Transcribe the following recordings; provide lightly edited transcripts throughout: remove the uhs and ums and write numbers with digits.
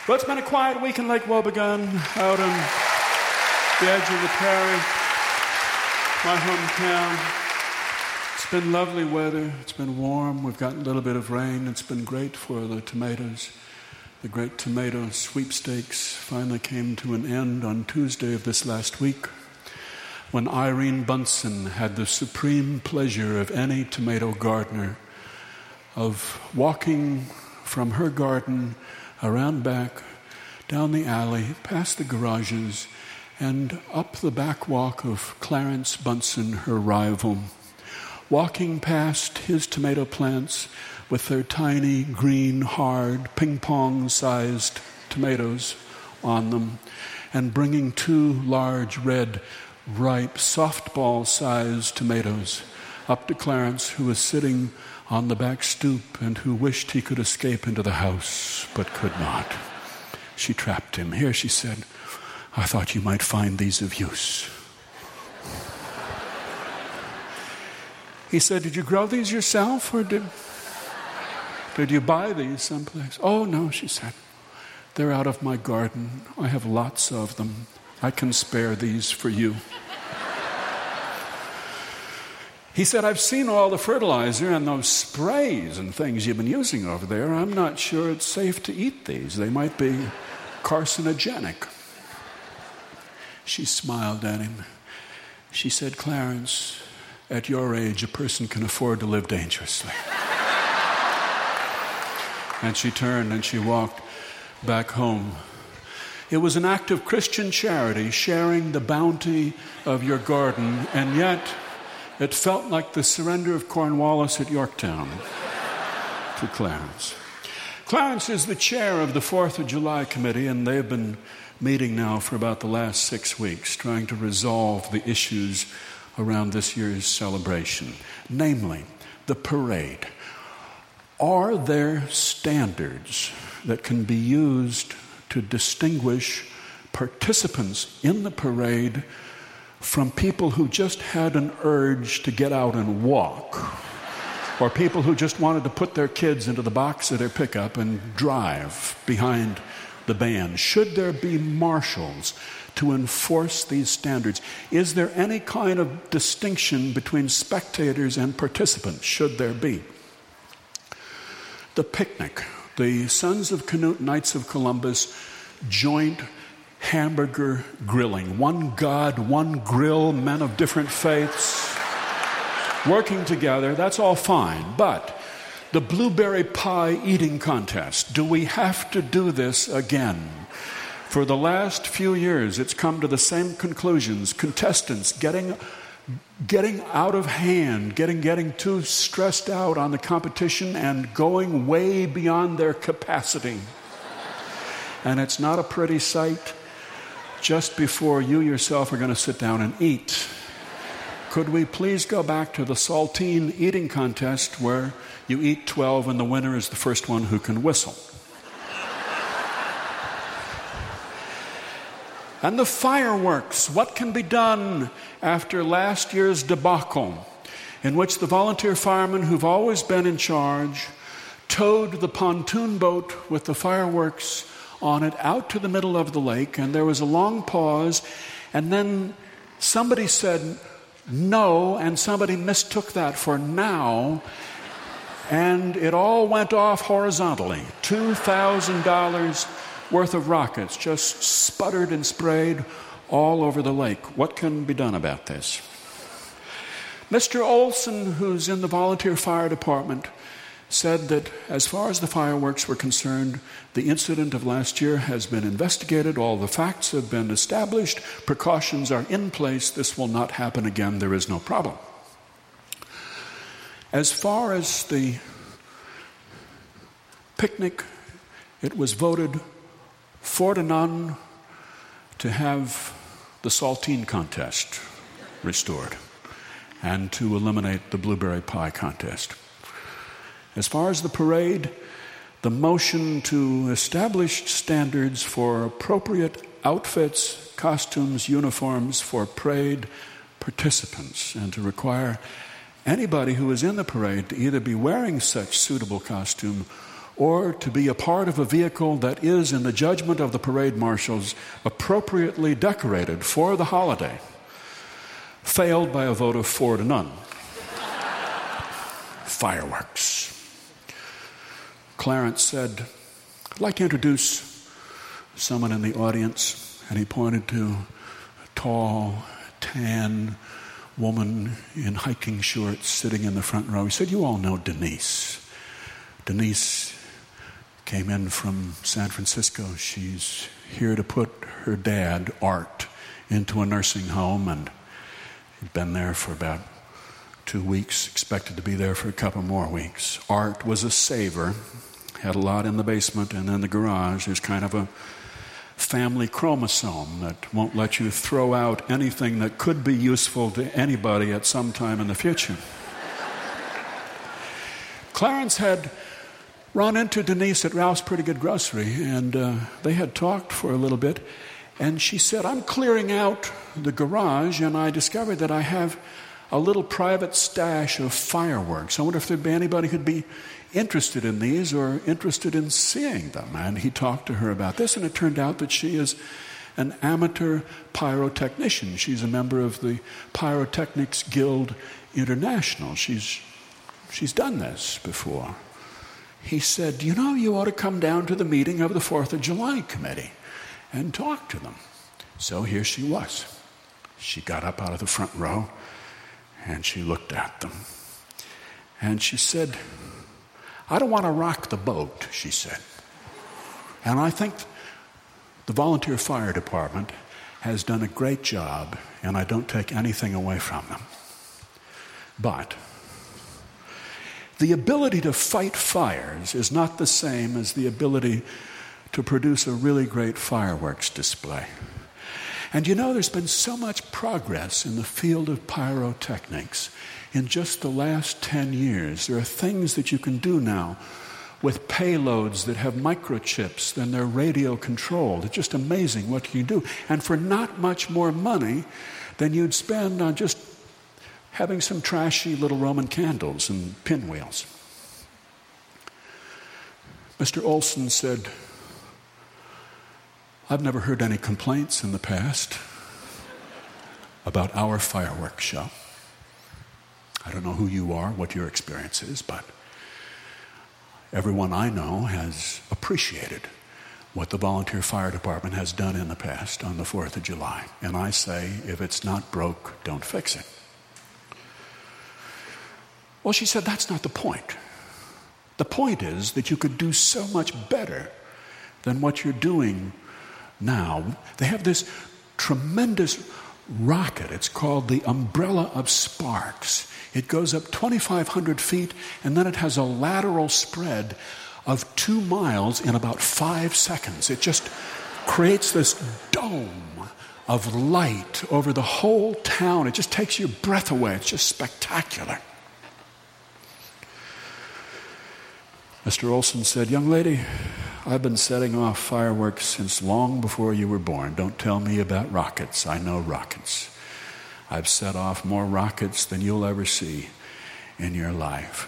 Well, it's been a quiet week in Lake Wobegon, out on the edge of the prairie, my hometown. It's been lovely weather. It's been warm. We've gotten a little bit of rain. It's been great for the tomatoes. The great tomato sweepstakes finally came to an end on Tuesday of this last week, when Irene Bunsen had the supreme pleasure of any tomato gardener of walking from her garden around back, down the alley, past the garages, and up the back walk of Clarence Bunsen, her rival, walking past his tomato plants with their tiny, green, hard, ping-pong-sized tomatoes on them, and bringing 2 large, red, ripe, softball-sized tomatoes up to Clarence, who was sitting on the back stoop and who wished he could escape into the house, but could not. She trapped him. Here, she said, I thought you might find these of use. He said, did you grow these yourself, or did you buy these someplace? Oh, no, she said. They're out of my garden. I have lots of them. I can spare these for you. He said, I've seen all the fertilizer and those sprays and things you've been using over there. I'm not sure it's safe to eat these. They might be carcinogenic. She smiled at him. She said, Clarence, at your age, a person can afford to live dangerously. And she turned and she walked back home. It was an act of Christian charity, sharing the bounty of your garden, and yet it felt like the surrender of Cornwallis at Yorktown to Clarence. Clarence is the chair of the 4th of July committee, and they've been meeting now for about the last 6 weeks, trying to resolve the issues around this year's celebration, namely the parade. Are there standards that can be used to distinguish participants in the parade from people who just had an urge to get out and walk, or people who just wanted to put their kids into the box of their pickup and drive behind the band? Should there be marshals to enforce these standards? Is there any kind of distinction between spectators and participants? Should there be? The picnic, the Sons of Canute Knights of Columbus joint hamburger grilling. One God, one grill, men of different faiths working together, that's all fine. But the blueberry pie eating contest, do we have to do this again? For the last few years, it's come to the same conclusions. Contestants getting out of hand, getting too stressed out on the competition and going way beyond their capacity. And it's not a pretty sight just before you yourself are going to sit down and eat. Could we please go back to the saltine eating contest where you eat 12 and the winner is the first one who can whistle? And the fireworks, what can be done after last year's debacle, in which the volunteer firemen who've always been in charge towed the pontoon boat with the fireworks on it out to the middle of the lake, and there was a long pause, and then somebody said no, and somebody mistook that for now, and it all went off horizontally. $2,000 worth of rockets just sputtered and sprayed all over the lake. What can be done about this? Mr. Olson, who's in the volunteer fire department, said that as far as the fireworks were concerned, the incident of last year has been investigated, all the facts have been established, precautions are in place, this will not happen again, there is no problem. As far as the picnic, it was voted 4-0 to have the saltine contest restored and to eliminate the blueberry pie contest. As far as the parade, the motion to establish standards for appropriate outfits, costumes, uniforms for parade participants, and to require anybody who is in the parade to either be wearing such suitable costume or to be a part of a vehicle that is, in the judgment of the parade marshals, appropriately decorated for the holiday, failed by a vote of 4-0. Fireworks. Clarence said, "I'd like to introduce someone in the audience," and he pointed to a tall, tan woman in hiking shorts sitting in the front row. He said, "You all know Denise. Denise came in from San Francisco. She's here to put her dad, Art, into a nursing home, and he'd been there for about 2 weeks, expected to be there for a couple more weeks. Art was a saver, had a lot in the basement, and in the garage there's kind of a family chromosome that won't let you throw out anything that could be useful to anybody at some time in the future." Clarence had run into Denise at Ralph's Pretty Good Grocery, and they had talked for a little bit, and she said, "I'm clearing out the garage, and I discovered that I have a little private stash of fireworks. I wonder if there'd be anybody who'd be interested in these or interested in seeing them." And he talked to her about this, and it turned out that she is an amateur pyrotechnician. She's a member of the Pyrotechnics Guild International. She's done this before. He said, "You know, you ought to come down to the meeting of the 4th of July committee and talk to them." So here she was. She got up out of the front row, and she looked at them. And she said, "I don't want to rock the boat," she said. "And I think the volunteer fire department has done a great job, and I don't take anything away from them. But the ability to fight fires is not the same as the ability to produce a really great fireworks display. And you know, there's been so much progress in the field of pyrotechnics in just the last 10 years. There are things that you can do now with payloads that have microchips, and they're radio controlled. It's just amazing what you do. And for not much more money than you'd spend on just having some trashy little Roman candles and pinwheels. Mr. Olson said, "I've never heard any complaints in the past about our fireworks show. I don't know who you are, what your experience is, but everyone I know has appreciated what the volunteer fire department has done in the past on the 4th of July. And I say, if it's not broke, don't fix it." Well, she said, "That's not the point. The point is that you could do so much better than what you're doing now." They have this tremendous rocket. It's called the Umbrella of Sparks. It goes up 2,500 feet, and then it has a lateral spread of 2 miles in about 5 seconds. It just creates this dome of light over the whole town. It just takes your breath away. It's just spectacular. Mr. Olson said, "Young lady, I've been setting off fireworks since long before you were born. Don't tell me about rockets. I know rockets. I've set off more rockets than you'll ever see in your life."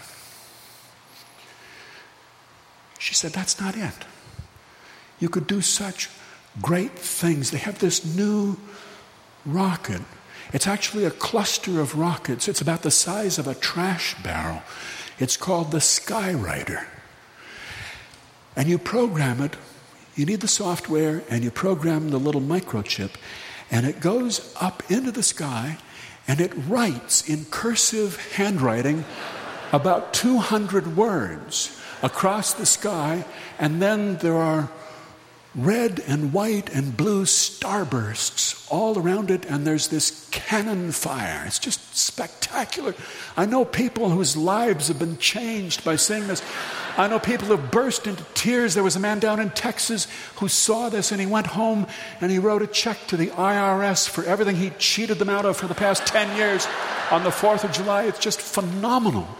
She said, "That's not it. You could do such great things. They have this new rocket. It's actually a cluster of rockets. It's about the size of a trash barrel. It's called the Skywriter. And you program it, you need the software, and you program the little microchip, and it goes up into the sky, and it writes in cursive handwriting about 200 words across the sky, and then there are red and white and blue starbursts all around it, and there's this cannon fire. It's just spectacular. I know people whose lives have been changed by seeing this. I know people who have burst into tears. There was a man down in Texas who saw this, and he went home and he wrote a check to the IRS for everything he cheated them out of for the past 10 years on the 4th of July. It's just phenomenal.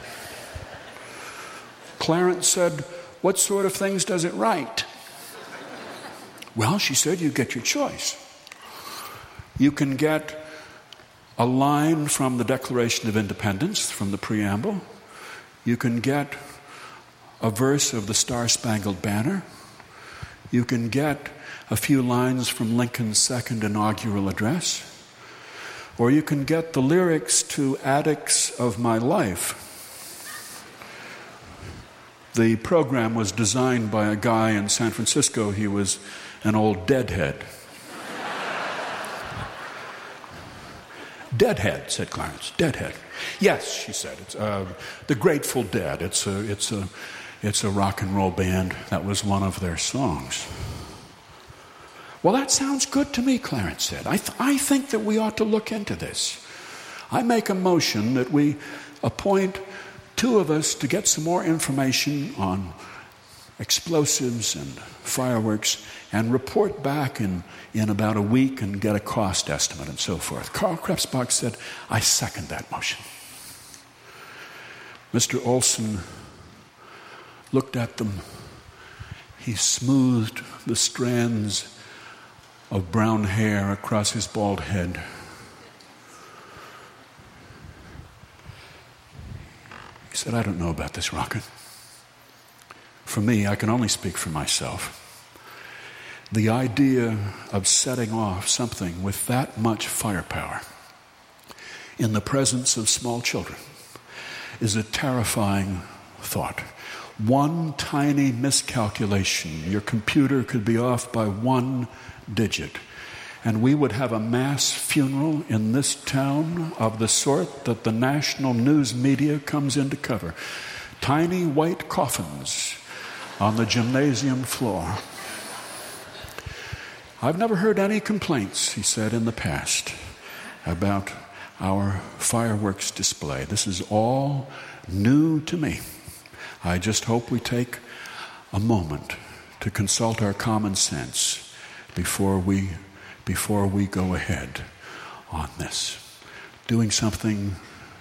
Clarence said, "What sort of things does it write?" Well, she said, "You get your choice. You can get a line from the Declaration of Independence, from the preamble. You can get a verse of the Star-Spangled Banner. You can get a few lines from Lincoln's second inaugural address. Or you can get the lyrics to Addicts of My Life. The program was designed by a guy in San Francisco. He was an old deadhead. Deadhead, said Clarence. Deadhead. Yes, she said. It's the Grateful Dead. It's a rock and roll band. That was one of their songs. Well, that sounds good to me, Clarence said. I think that we ought to look into this. I make a motion that we appoint two of us to get some more information on explosives and fireworks and report back in about a week and get a cost estimate and so forth. Carl Krebsbach said, I second that motion. Mr. Olson looked at them. He smoothed the strands of brown hair across his bald head. He said, I don't know about this rocket. For me, I can only speak for myself. The idea of setting off something with that much firepower in the presence of small children is a terrifying thought. One tiny miscalculation, your computer could be off by one digit, and we would have a mass funeral in this town of the sort that the national news media comes in to cover. Tiny white coffins on the gymnasium floor. I've never heard any complaints, he said, in the past about our fireworks display. This is all new to me. I just hope we take a moment to consult our common sense before we go ahead on this. Doing something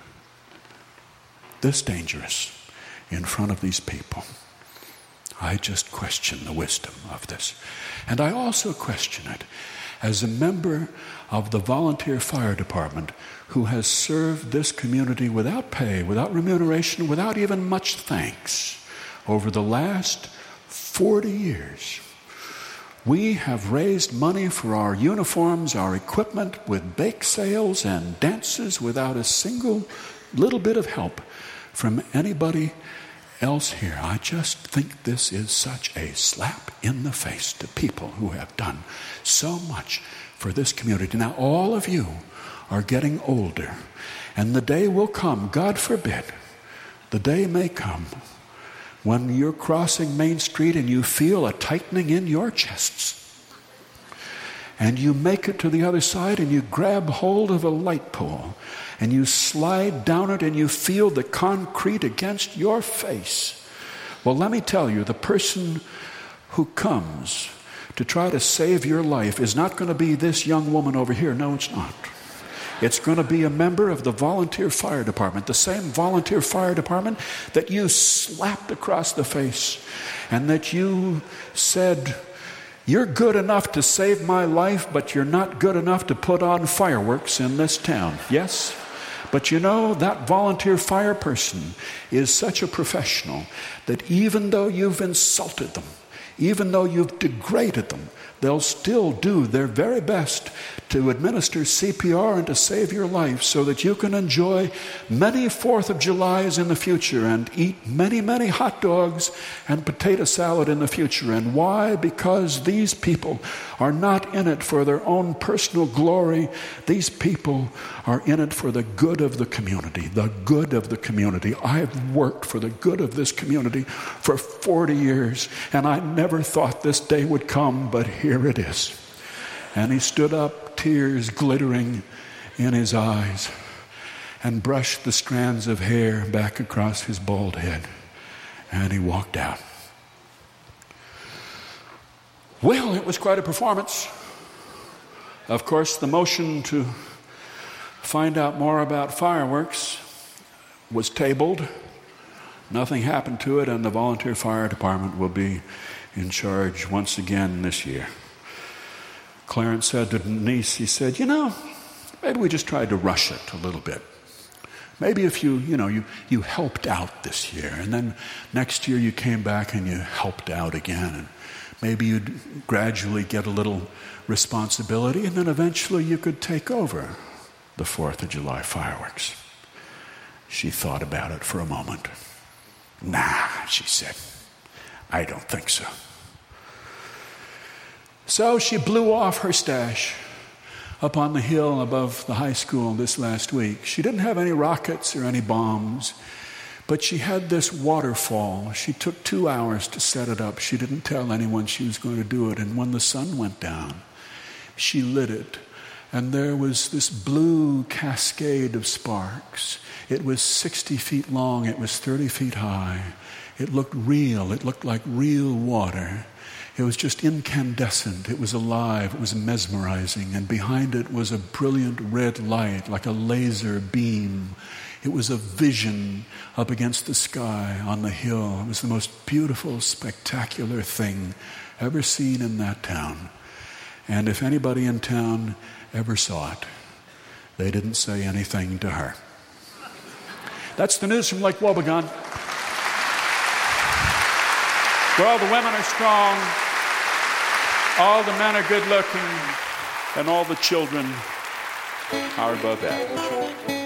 this dangerous in front of these people. I just question the wisdom of this. And I also question it as a member of the volunteer fire department who has served this community without pay, without remuneration, without even much thanks over the last 40 years. We have raised money for our uniforms, our equipment, with bake sales and dances without a single little bit of help from anybody else here. I just think this is such a slap in the face to people who have done so much for this community. Now, all of you are getting older, and the day will come, God forbid, the day may come when you're crossing Main Street and you feel a tightening in your chests. And you make it to the other side and you grab hold of a light pole and you slide down it and you feel the concrete against your face. Well, let me tell you, the person who comes to try to save your life is not going to be this young woman over here. No, it's not. It's going to be a member of the volunteer fire department, the same volunteer fire department that you slapped across the face and that you said, you're good enough to save my life, but you're not good enough to put on fireworks in this town. Yes? But you know, that volunteer fire person is such a professional that even though you've insulted them, even though you've degraded them, they'll still do their very best to administer CPR and to save your life so that you can enjoy many 4th of Julys in the future and eat many, many hot dogs and potato salad in the future. And why? Because these people are not in it for their own personal glory. These people are in it for the good of the community, the good of the community. I've worked for the good of this community for 40 years, and I never thought this day would come, but here it is. And he stood up, tears glittering in his eyes, and brushed the strands of hair back across his bald head, and he walked out. Well, it was quite a performance. Of course, the motion to find out more about fireworks was tabled. Nothing happened to it, and the volunteer fire department will be in charge once again this year. Clarence said to Denise, he said, maybe we just tried to rush it a little bit. Maybe if you helped out this year, and then next year you came back and you helped out again, and maybe you'd gradually get a little responsibility, and then eventually you could take over the 4th of July fireworks. She thought about it for a moment. Nah, she said, I don't think so. So she blew off her stash up on the hill above the high school this last week. She didn't have any rockets or any bombs, but she had this waterfall. She took 2 hours to set it up. She didn't tell anyone she was going to do it. And when the sun went down, she lit it. And there was this blue cascade of sparks. It was 60 feet long. It was 30 feet high. It looked real. It looked like real water. It was just incandescent. It was alive. It was mesmerizing. And behind it was a brilliant red light, like a laser beam. It was a vision up against the sky on the hill. It was the most beautiful, spectacular thing ever seen in that town. And if anybody in town ever saw it, they didn't say anything to her. That's the news from Lake Wobegon, where all the women are strong, all the men are good looking, and all the children are above average.